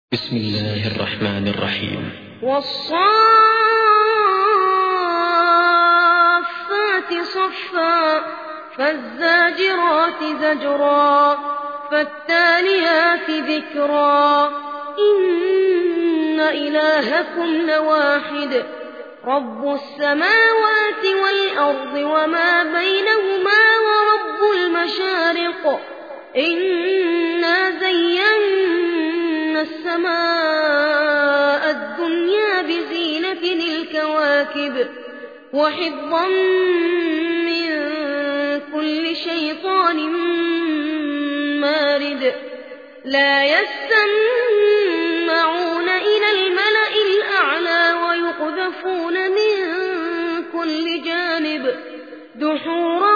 بسم الله الرحمن الرحيم. والصافات صفا فالزاجرات زجرا فالتاليات ذكرا إن إلهكم لواحد رب السماوات والأرض وما بينهما ورب المشارق إنا زينا السماء الدنيا بزينة الكواكب وحفظا من كل شيطان مارد لا يستمعون إلى الملأ الأعلى ويقذفون من كل جانب دحورا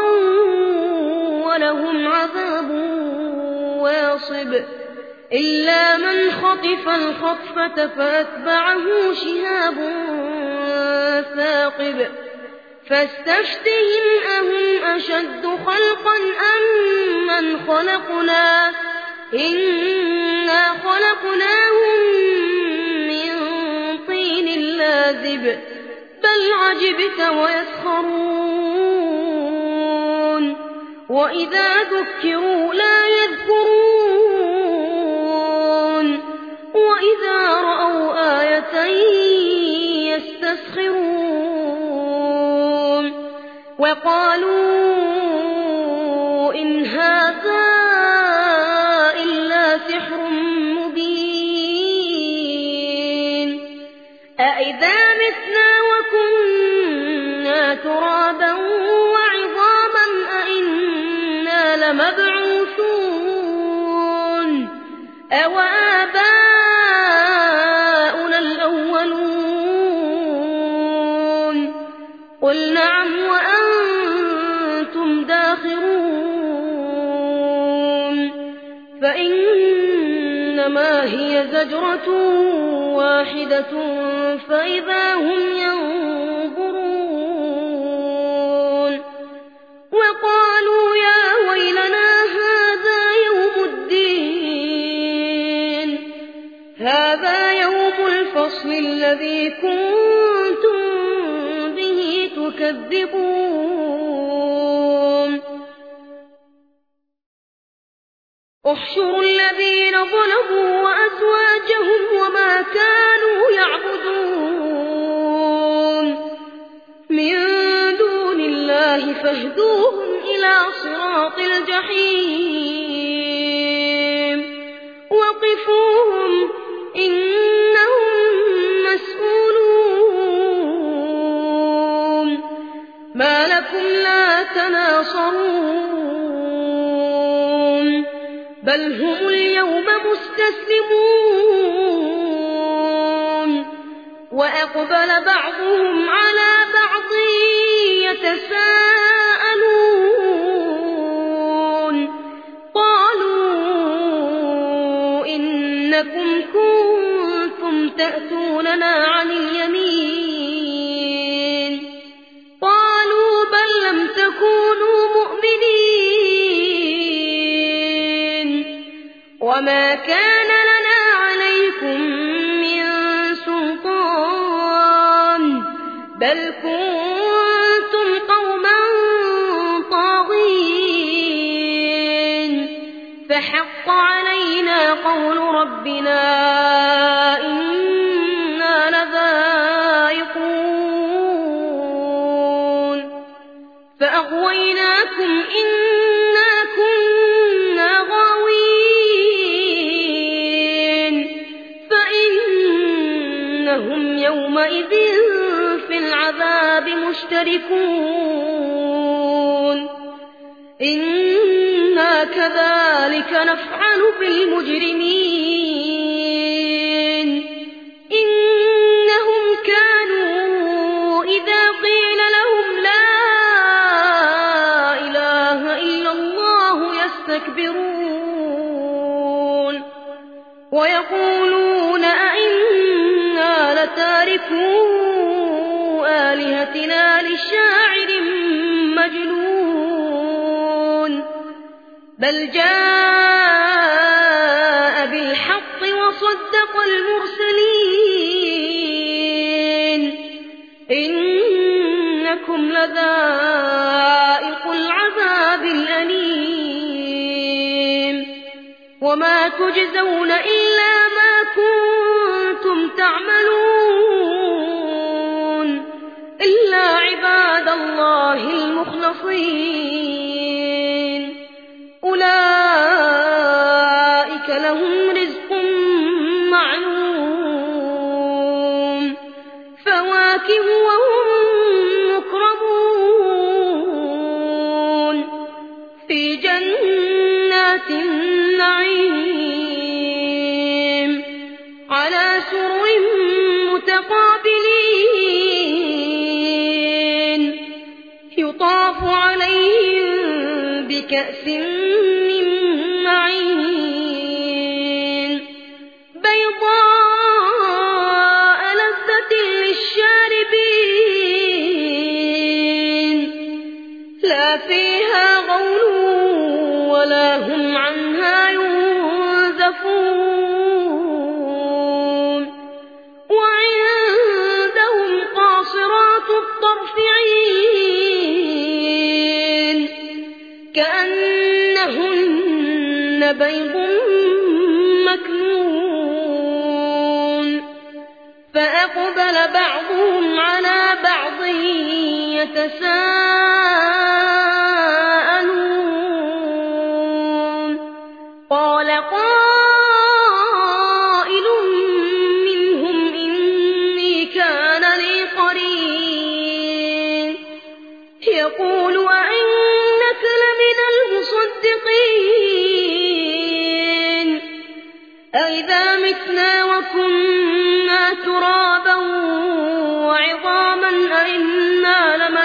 ولهم عذاب واصب إلا من خطف الخطفة فأتبعه شهاب ثاقب فاستفتهم أهم أشد خلقا أم من خلقنا إنا خلقناهم من طين لازب بل عجبت ويسخرون وإذا ذكروا لا يذكرون وإذا رأوا آية يستسخرون وقالوا إن هذا إلا سحر مبين أإذا متنا وكنا ترابا وعظاما أإنا لمبعوثون أوآباؤنا الأولون قل نعم وأنتم داخرون فإنما هي زجرة واحدة فإذا هم ينظرون وقالوا يا ويلنا هذا يوم الفصل الذي كنتم به تكذبون احشروا الذين ظلموا وأزواجهم وما كانوا يعبدون من دون الله فاهدوهم إلى صراط الجحيم وقفوهم إنهم مسؤولون ما لكم لا تناصرون بل هم اليوم مستسلمون وأقبل بعضهم على بعض يتساءلون قالوا إنكم كنتم تأتوننا عن اليمين قالوا بل لم تكونوا مؤمنين وما كان لنا عليكم من سلطان بل كنتم قوما طاغين فحق علينا قول ربنا إنا لذائقون فأغويناكم إنا كنا غاوين فإنهم يومئذ في العذاب مشتركون إنا كذلك نفعل بالمجرمين إنهم كانوا إذا قيل لهم لا إله إلا الله يستكبرون ويقولون أئنا لتاركو آلهتنا لشاعر مجنون بل جاء بالحق وصدق المرسلين إنكم لذائق العذاب الأليم وما تجزون إلا ما كنتم تعملون إلا عباد الله المخلصين أولئك لهم رزق معلوم فواكه وهم مكرمون في جنات النعيم على سرر متقابلين يطاف عليهم بكأس من معين بيضاء لذة للشاربين لا فيها غول ولا هم عنها ينزفون وعندهم قاصرات الطرف عين كأنهن بيض مكنون فأقبل بعضهم على بعض يتساءلون قال قائل منهم إني كان لي قرين يقول أئنك لمن المصدقين أئذا متنا وكنا ترابا وعظاما أئنا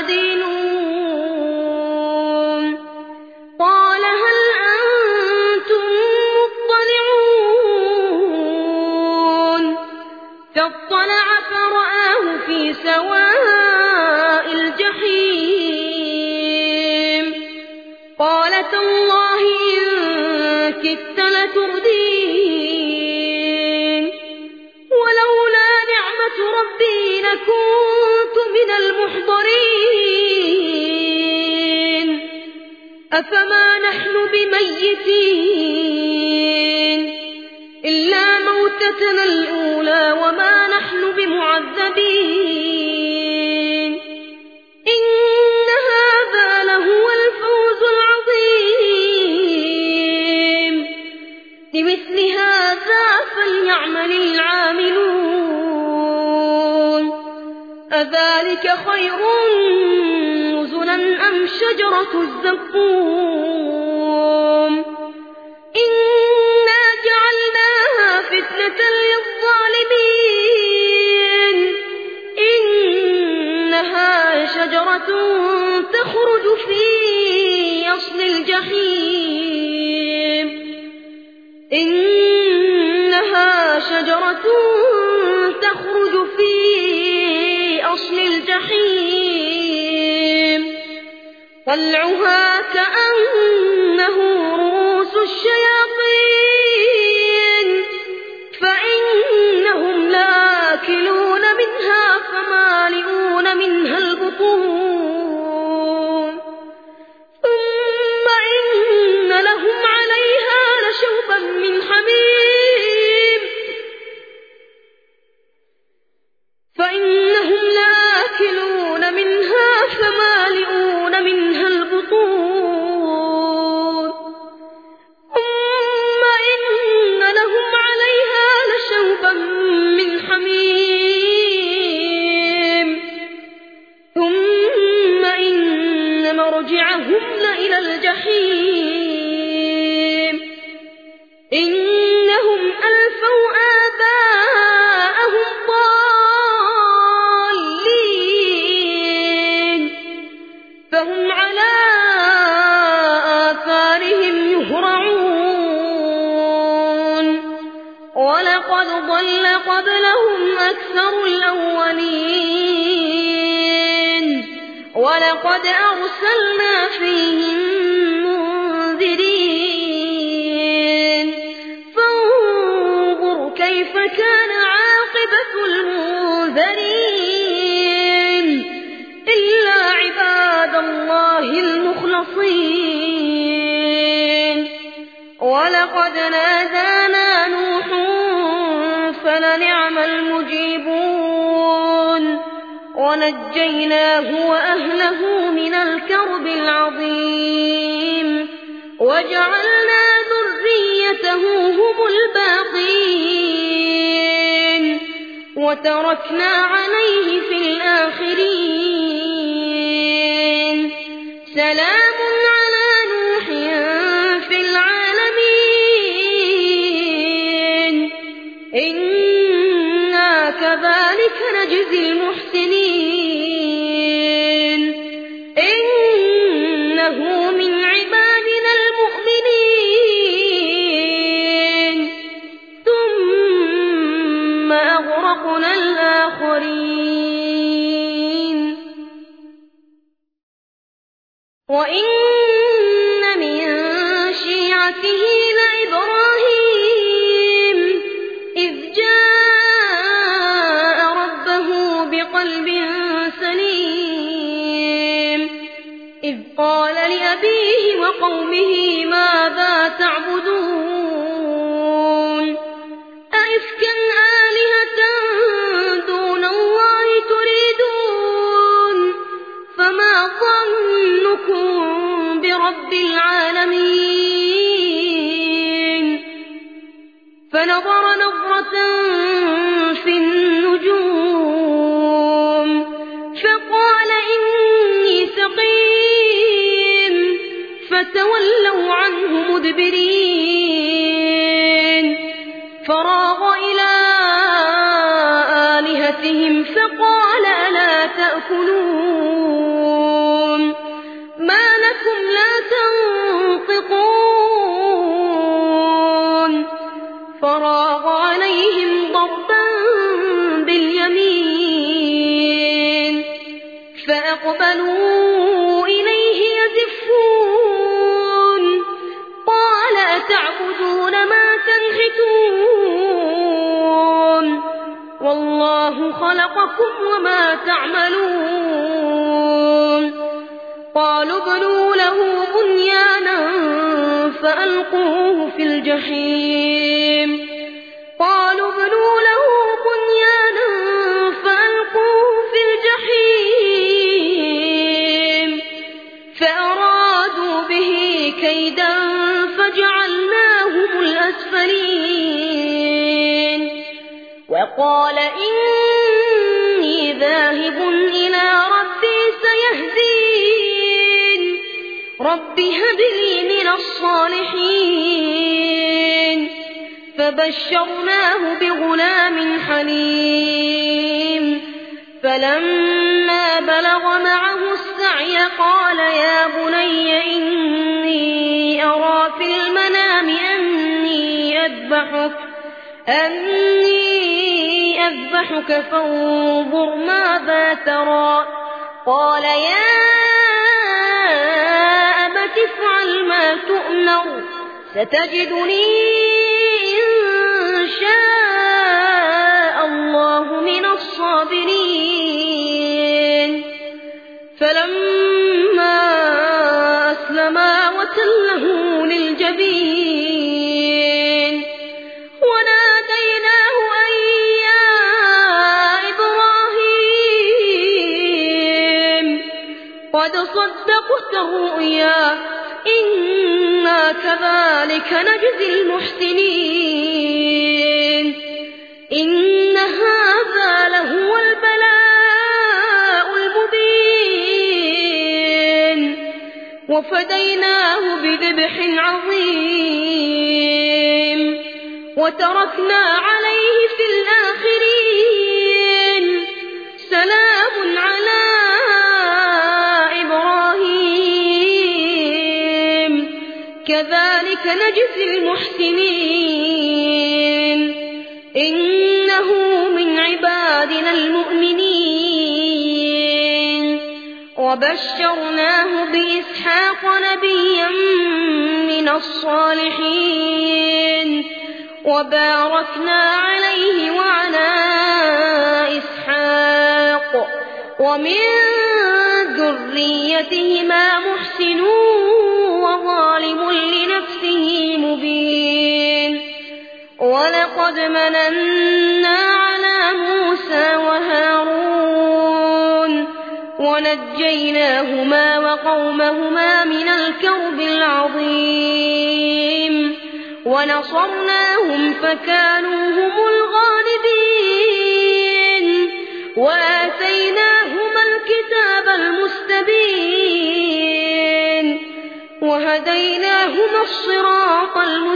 لمدينون قال هل أنتم مطلعون فاطلع فرآه في سواء الجحيم قال تالله إن كدت لتردين ولولا نعمة ربي لكنت من المحضرين أفما نحن بميتين إلا موتتنا الأولى وما نحن بمعذبين إن هذا لهو الفوز العظيم لمثل هذا فليعمل العاملون أذلك خير نزلا أم شجرة الزقوم إنا جعلناها فتنة للظالمين إنها شجرة تخرج في أصل الجحيم إنها شجرة تخرج في أصل الجحيم طلعها كأنه رؤوس الشياطين فإنهم لآكلون منها فمالئون منها البطون ثم إن لهم عليها لشوبا من حميم فإنهم لآكلون منها فمالئون منها البطون ثم إن لهم عليها لشوبا من حميم ثم إن مرجعهم لإلى الجحيم إنهم ألفوا آباءهم ضالين فهم على آثارهم يهرعون ولقد ضل قبلهم أكثر الأولين ولقد أرسلنا فيهم منذرين فانظر كيف كان عاقبة المنذرين إلا عباد الله المخلصين ولقد نادانا نوح فلنعم المجيبون ونجيناه وأهله من الكرب العظيم وجعلنا ذريته هم الباقين وتركنا عليه في الآخرين سلام على نوح في العالمين إنا كذلك نجزي المحسنين إنه من عبادنا المؤمنين ثم أغرقنا الآخرين وإن من شيعته لإبراهيم إذ جاء ربه بقلب سليم إذ قال لأبيه وقومه ماذا تعبدون أئفكا آلهة دون الله تريدون فما ظنكم برب العالمين فنظر نظرة في النجوم فقال إني سقيم فتولوا عنه مدبرين فراغ إلى آلهتهم فقال ألا تأكلون ما لكم لا تنطقون فراغ عليهم ضربا باليمين فأقبلوا إليه يزفون قال أتعبدون ما تنحتون والله خلقكم وما تعملون قالوا ابنوا له بنيانا فألقوه في الجحيم قالوا ابنوا له بنيانا فألقوه في الجحيم فأرادوا به كيدا فجعلناهم الأسفلين وقال إني ذاهب إلى ربي سيهدين رب هب لي من الصالحين فبشرناه بغلام حليم فلما بلغ معه السعي قال يا بني إني أرى في المنام أني أذبحك فانظر ماذا ترى قال يا أبت افعل ما تؤمر ستجدني إن شاء الله من الصابرين فلما أسلما وتله للجبين وناديناه أن يا إبراهيم قد صدقت الرؤيا إنا كذلك نجزي المحسنين إن هذا لهو البلاء المبين وفديناه بذبح عظيم وتركنا عليه في الآخرين سلام على إبراهيم كذلك نجزي المحسنين إنه من عبادنا المؤمنين وبشرناه بإسحاق نبيا من الصالحين وباركنا عليه ومن ذريتهما محسن وظالم لنفسه مبين ولقد مننا على موسى وهارون ونجيناهما وقومهما من الكرب العظيم ونصرناهم فكانوا هم الغالبين وآتيناهما الكتاب المستبين وهديناهما الصراط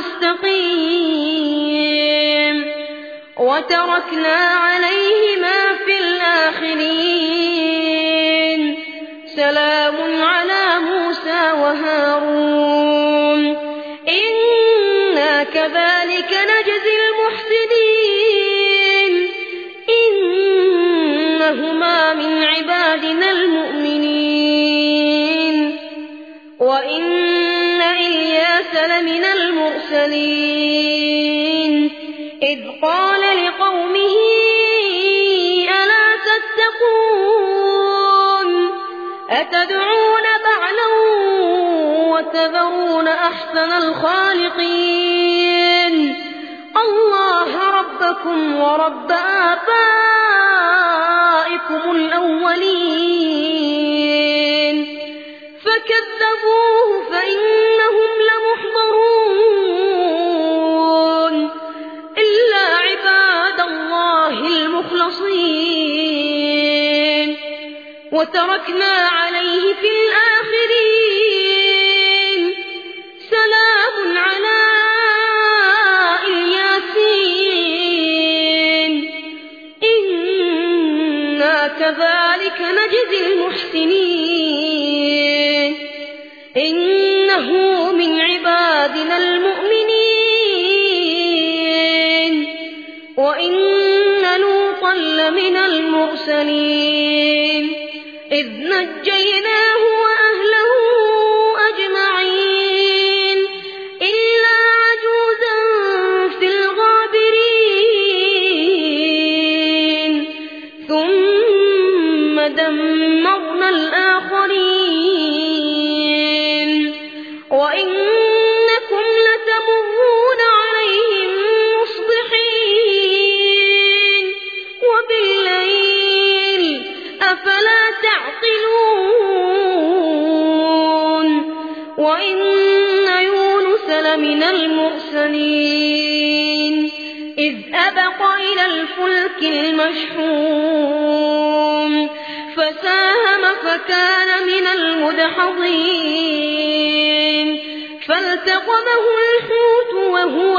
المستقيم وتركنا عليهما في الآخرين سلام على موسى وهارون إنا كذلك نجزي المحسنين إنهما من عبادنا المؤمنين وإن إلياس لمن المرسلين إذ قال لقومه ألا تتقون أتدعون بعلا وتذرون أحسن الخالقين الله ربكم ورب آبائكم الأولين فكذبوه فإنهم لمحضرون إلا عباد الله المخلصين وتركنا عليه في الآخرين سلام على الياسين إنا كذلك نجزي المحسنين إنه من عبادنا المؤمنين وإن لوطا لمن المرسلين إذ نجيناه وأهله أجمعين إلا عجوزا في الغابرين ثم دمرنا الآخرين وإنكم لتمرون عليهم مصبحين وبالليل أفلا تعقلون وإن يونس لمن المرسلين إذ أبق إلى الفلك المشحون فساهم فكان من المدحضين فالتقمه الحوت وهو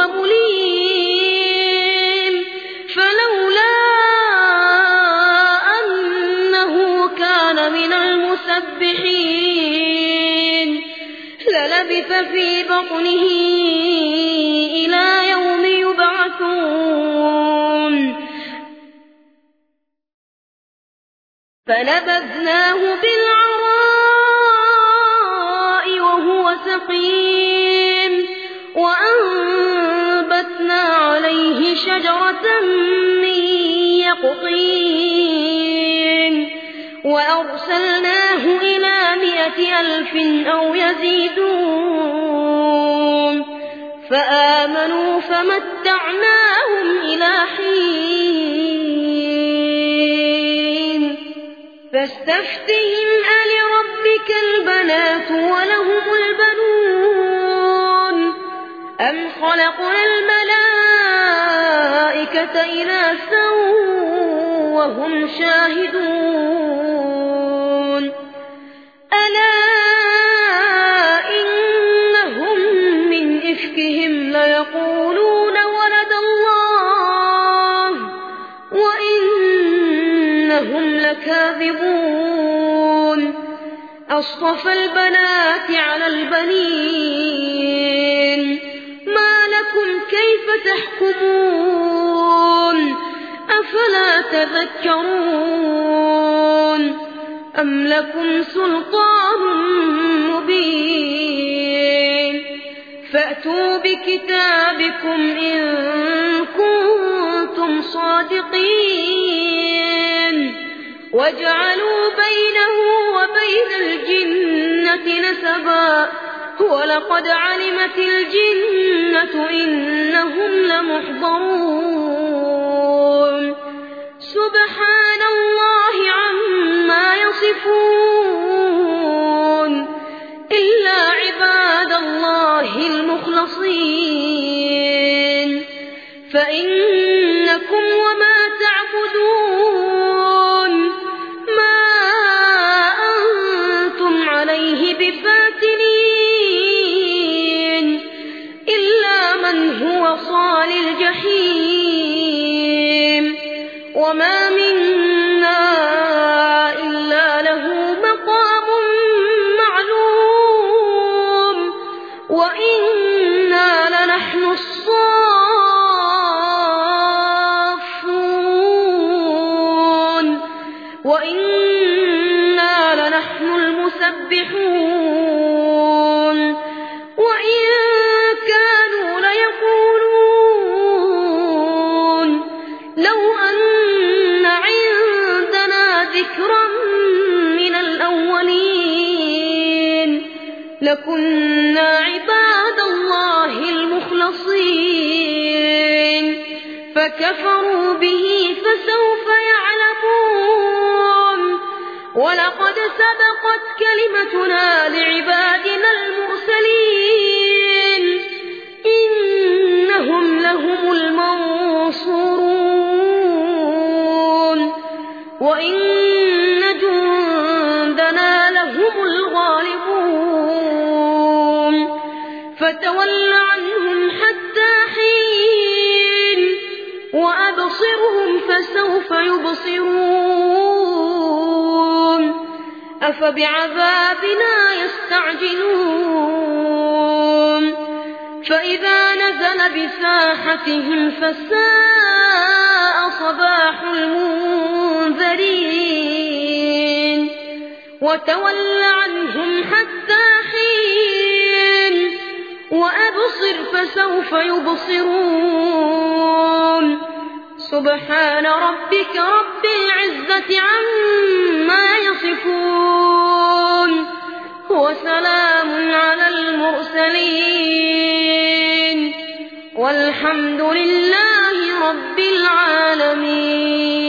مليم فلولا أنه كان من المسبحين للبث في بطنه إلى يوم يبعثون فنبذناه بالعراء وهو سقيم وأنبتنا عليه شجرة من يقطين وأرسلناه إلى 100,000 أو يزيدون فآمنوا فمتعناهم إلى حين فاستفتهم ألربك البنات ولهم البنون أم خلقنا الملائكة إناثا وهم شاهدون ألا إنهم من إفكهم ليقولون ولد الله وإنهم لكاذبون أصطفى البنات على البنين ما لكم كيف تحكمون أفلا تذكرون أم لكم سلطان مبين فأتوا بكتابكم إن كنتم صادقين وجعلوا بينه وبين الجنة نسبا ولقد علمت الجنة إنهم لمحضرون سبحان الله عما يصفون إلا عباد الله المخلصين فإنكم وما تعبدون ما أنتم عليه بفاتنين إلا من هو صال الجحيم وما منا إلا له مقام معلوم وإنا لنحن الصافون وإنا لنحن المسبحون وإن كانوا ليقولون لو أن عندنا ذكرا من الأولين لكنا عباد الله المخلصين فكفروا به فسوف يعلمون ولقد سبقت كلمتنا لعبادنا المرسلين إنهم لهم المنصورون وإن جندنا لهم الغالبون فتول عنهم حتى حين وأبصرهم فسوف يبصرون أفبعذابنا يستعجلون فإذا نزل بساحتهم فساء صباح المنذرين وتول عنهم حتى حين وأبصر فسوف يبصرون سبحان ربك رب العزة عما يصفون وسلام على المرسلين والحمد لله رب العالمين.